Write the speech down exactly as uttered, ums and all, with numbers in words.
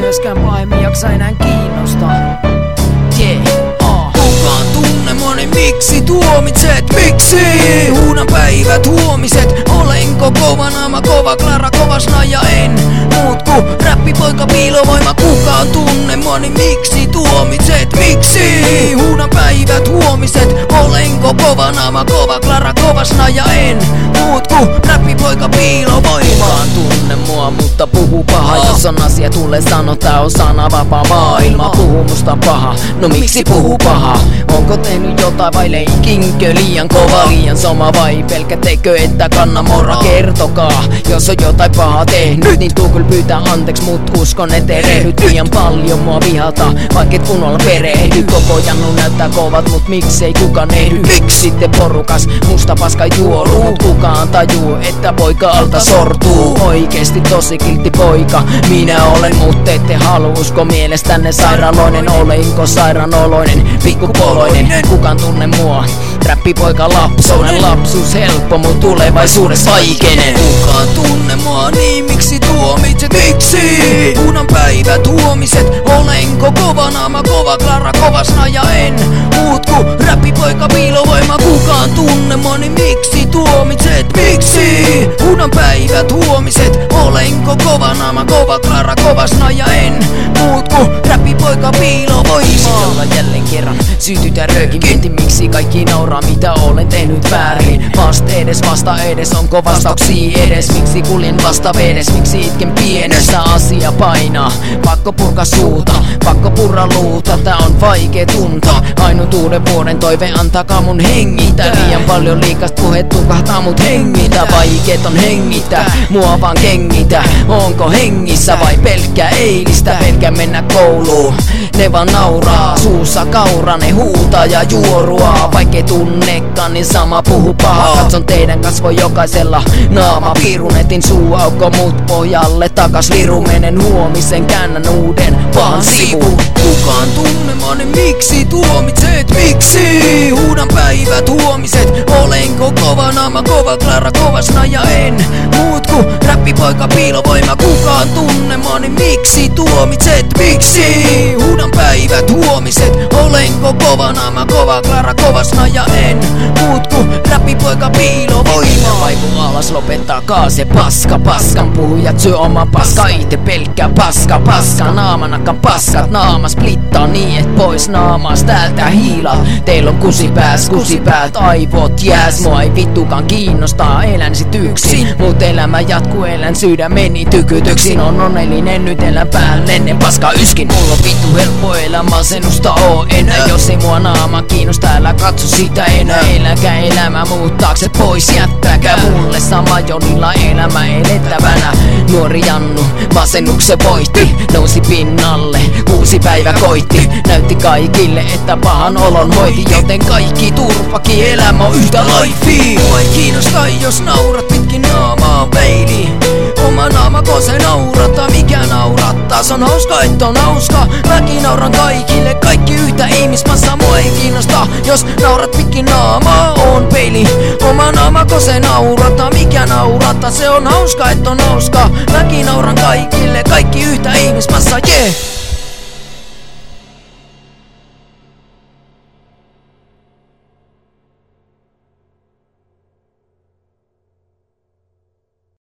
myöskään pahemmin jaksa enää kiinnostaa. Yeah. Kukaan tunne moni, miksi tuomitset, miksi? Huudan päivät huomiset, olenko kova naama, kova Klara, kovasna ja en muut ku räppipoika piilovoima. Kukaan tunne moni, miksi tuomitset, miksi? Huudan päivät huomiset, olenko kova naama, kova Klara, kovasna ja en muut ku räppipoika piilovoima. Kukaan tunne mua, mutta puhu paha. Oh. Jos on asia tulee sano, tää on sanavapaa maailma. Puhu musta paha, no miksi puhu paha? Onko tehnyt jotain vai leikinkö liian kova? Liian soma vai pelkä tekö, että kanna morra? Kertokaa, jos on jotain pahaa tehnyt, niin tuu kyllä pyytää anteeksi, mut uskon et erehdyt. Liian paljon mua vihata, vaikka et kunnolla perehdy. Koko jannu näyttää kovat, mut miksei kukaan ehdy? Miksi sitten porukas musta paska juoruu? Mut kukaan tajuu, että poika alta sortuu. Oikeesti tosi kiltti poika minä olen, mut ette halua usko mielestänne sairaaloinen. Olenko sairaanoloinen, pikkupoloinen? Kukaan tunne mua, räppipoika lapsoinen. Lapsuus helppo, mut tulevaisuudessa vaikeinen. Kukaan tunne mua, niin miksi tuomitset, miksi? Huudan päivät huomiset, olenko kova naama, kova Klara, kovasna ja en muut ku räppipoika piilovoima. Kukaan tunne mua, niin miksi tuomitset, miksi? Huudan päivät huomiset, olenko kova naama, kova Klara, kovasna ja en muut ku räppipoika piilovoima. Jolla jälleen kerran sytytään röökin, mietin miksi kaikki nauraa mitä olen tehnyt väärin. Vasta edes, vasta edes, onko vastauksia edes? Miksi kuljen vasta vedes, miksi itken pienessä asia painaa? Pakko purka suuta, pakko purra luuta, tää on vaikee tuntaa. Ainut uuden vuoden toive, antakaa mun hengitä. Liian paljon liikasta puhet tukahtaa mut hengitä. Vaikeet on hengitä, mua vaan kengitä. Onko hengissä vai pelkkää eilistä? Pelkkä mennä kouluun, ne vaan nauraa. Suussa kaura, ne huutaa ja juorua. Vaikkei tunnekaan, niin sama puhu paha. Katson teidän kasvo jokaisella naama. Pirunetin suuaukko mut pohjalle takas liru. Menen huomisen, käännän uuden pahan sivun. Kukaan tunne moni, miksi tuomitset, miksi? Huudan päivät huomiset, olenko kova naama, kova Klara, kovasna ja en muut ku räppipoika piilovoima. Kukaan tunne moni, miksi tuomitset, miksi? Huudan päivät huomiset, olenko kova naama, kova Klara, kovasna ja en muut ku räppipoika piilovoima. Vaivu alas, lopettakaa se paska. Paskan puhujat syö oma paska. Ite pelkkää paska, paska. Naamanakan paskat, naama splittaa niin et pois naamas täältä hiilaa. Teillä on kusipääs, kusipäät, aivot jääs. Mua ei vittukaan kiinnostaa, elän sit yksin. Mut elämä jatkuu, elän sydämeni tykytyksin. On onnellinen, nyt elän päälle ennen paska yskin. Mulla on vittu helppo elä, masennusta oo enää. Jos ei mua naama kiinnosta, älä katso sitä enää. Eläkää elämä muut taakse pois, jättäkää mulle sama jonilla elämä elettävänä. Nuori Jannu masennuksen voitti, nousi pinnalle, uusi päivä koitti. Näytti kaikille, että pahan olon hoiti, joten kaikki turpakin elämä on yhtä laifi. Mua ei kiinnosta, jos naurat pitkin naamaa, peili. Oma naamako se naurattaa, mikä naurattaa? Se on hauska, et on hauska. Mäkin nauran kaikille, kaikki yhtä ihmismassa. Mua ei kiinnosta, jos naurat pitkin naamaa, on peili. Oma naamako se naurattaa, mikä naurattaa? Se on hauska, et on hauska. Mäkin nauran kaikille, kaikki yhtä ihmismassa, yeah.